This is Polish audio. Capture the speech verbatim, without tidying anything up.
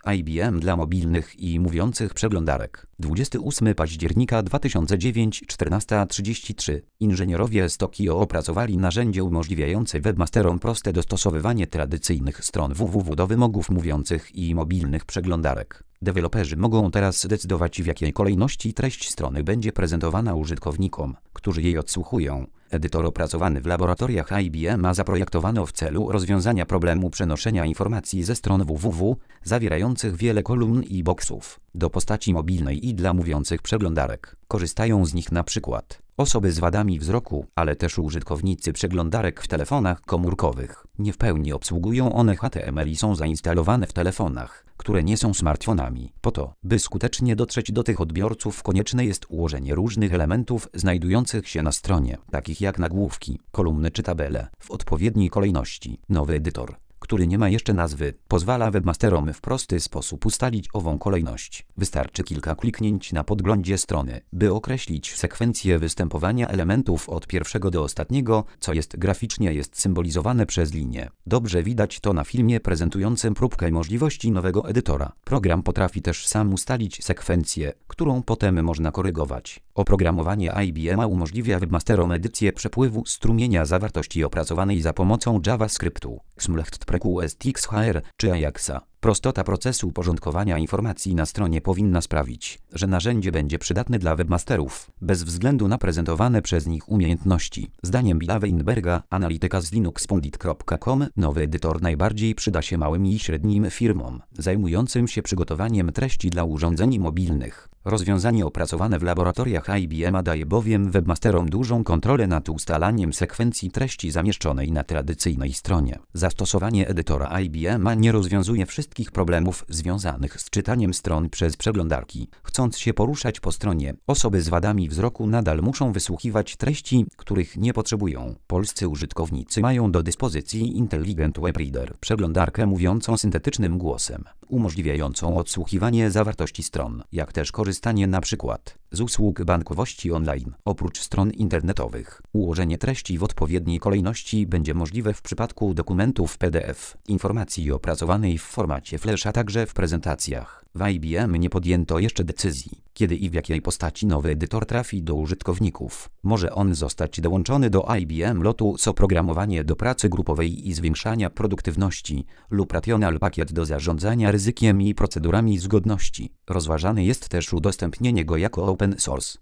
I B M dla mobilnych i mówiących przeglądarek. dwudziestego ósmego października dwa tysiące dziewiątego, czternasta trzydzieści trzy. Inżynierowie z Tokio opracowali narzędzie umożliwiające webmasterom proste dostosowywanie tradycyjnych stron www do wymogów mówiących i mobilnych przeglądarek. Deweloperzy mogą teraz decydować, w jakiej kolejności treść strony będzie prezentowana użytkownikom, którzy jej odsłuchują. Edytor opracowany w laboratoriach I B M zaprojektowano w celu rozwiązania problemu przenoszenia informacji ze stron www, zawierających wiele kolumn i boksów, do postaci mobilnej i dla mówiących przeglądarek. Korzystają z nich np. osoby z wadami wzroku, ale też użytkownicy przeglądarek w telefonach komórkowych. Nie w pełni obsługują one H T M L i są zainstalowane w telefonach, które nie są smartfonami. Po to, by skutecznie dotrzeć do tych odbiorców, konieczne jest ułożenie różnych elementów znajdujących się na stronie, takich jak nagłówki, kolumny czy tabele, w odpowiedniej kolejności. Nowy edytor, który nie ma jeszcze nazwy, pozwala webmasterom w prosty sposób ustalić ową kolejność. Wystarczy kilka kliknięć na podglądzie strony, by określić sekwencję występowania elementów od pierwszego do ostatniego, co jest graficznie jest symbolizowane przez linię. Dobrze widać to na filmie prezentującym próbkę możliwości nowego edytora. Program potrafi też sam ustalić sekwencję, którą potem można korygować. Oprogramowanie I B M umożliwia webmasterom edycję przepływu strumienia zawartości opracowanej za pomocą JavaScriptu, Xmlect PreQuestXHR czy Ajaxa. Prostota procesu porządkowania informacji na stronie powinna sprawić, że narzędzie będzie przydatne dla webmasterów, bez względu na prezentowane przez nich umiejętności. Zdaniem Billa Weinberga, analityka z linux pundit kropka com, nowy edytor najbardziej przyda się małym i średnim firmom, zajmującym się przygotowaniem treści dla urządzeń mobilnych. Rozwiązanie opracowane w laboratoriach I B M daje bowiem webmasterom dużą kontrolę nad ustalaniem sekwencji treści zamieszczonej na tradycyjnej stronie. Zastosowanie edytora I B M nie rozwiązuje wszystkich problemów związanych z czytaniem stron przez przeglądarki. Chcąc się poruszać po stronie, osoby z wadami wzroku nadal muszą wysłuchiwać treści, których nie potrzebują. Polscy użytkownicy mają do dyspozycji Intelligent Web Reader, przeglądarkę mówiącą syntetycznym głosem, umożliwiającą odsłuchiwanie zawartości stron, jak też korzystanie np. z usług bankowości online. Oprócz stron internetowych, ułożenie treści w odpowiedniej kolejności będzie możliwe w przypadku dokumentów P D F, informacji opracowanej w formacie Flash, a także w prezentacjach. W I B M nie podjęto jeszcze decyzji, kiedy i w jakiej postaci nowy edytor trafi do użytkowników. Może on zostać dołączony do I B M Lotus oprogramowanie do pracy grupowej i zwiększania produktywności lub Rational pakiet do zarządzania ryzykiem i procedurami zgodności. Rozważane jest też udostępnienie go jako open source.